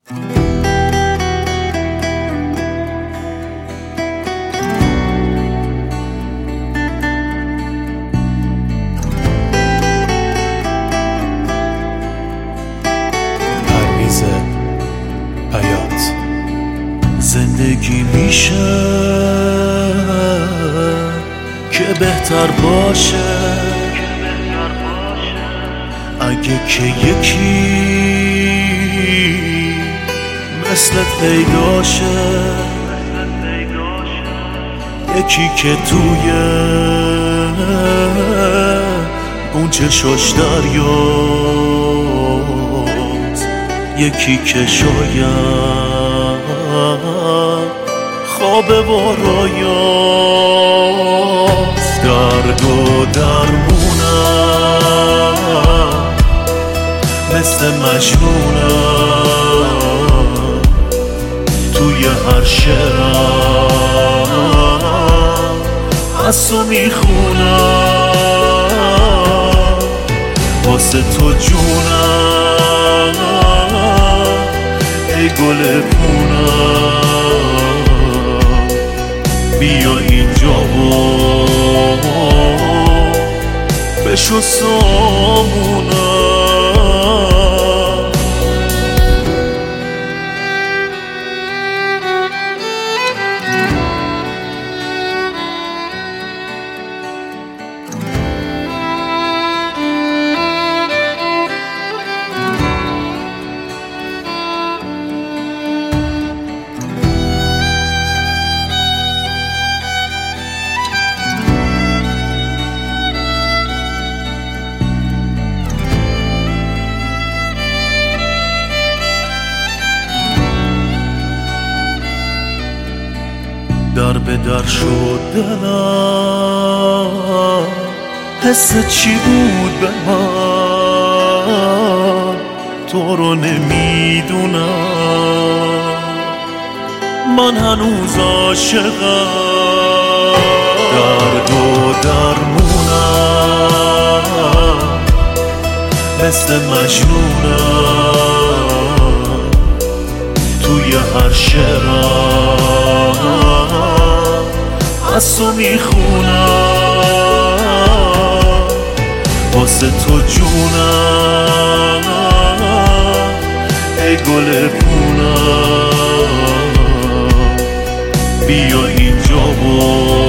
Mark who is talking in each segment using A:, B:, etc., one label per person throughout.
A: زندگی میشه که بهتر باشه اگه که یکی مثلت پیداشه، یکی که توی اون چشاش دریاست، یکی که شاید خواب و رویاست. درد و درمونم مثل مجنونم، توی هر شعرم از تو میخونم، واسه تو جونم ای گل پونم، بیا اینجا و بشو سامونم. در به در شد دلم، حس چی بود به من تو رو نمیدونم، من هنوز عاشقم. درد و درمونم مثل مجنونم، توی هر شعرم از تو میخونم، واسه تو جونم ای گل پونم، بیا اینجا و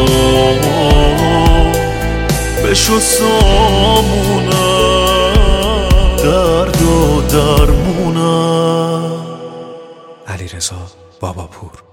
A: بشو سامونم. درد و درمونم.
B: علیرضا باباپور.